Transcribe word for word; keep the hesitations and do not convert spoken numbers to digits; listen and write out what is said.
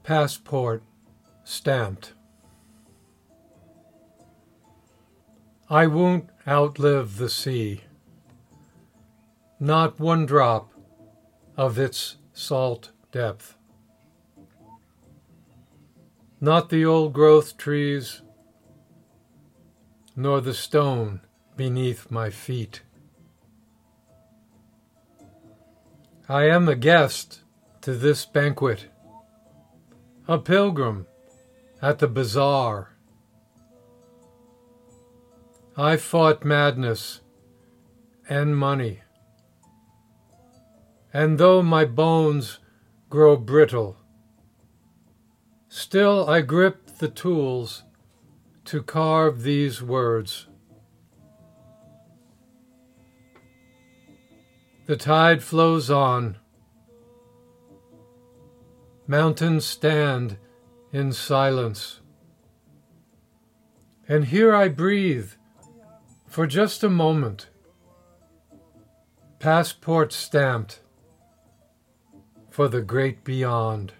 Passport stamped. I won't outlive the sea, not one drop of its salt depth. Not the old-growth trees, nor the stone beneath my feet. I am a guest to this banquet, a pilgrim at the bazaar. I fought madness and money, and though my bones grow brittle, still I grip the tools to carve these words. The tide flows on. Mountains stand in silence. And here I breathe for just a moment, passport stamped for the great beyond.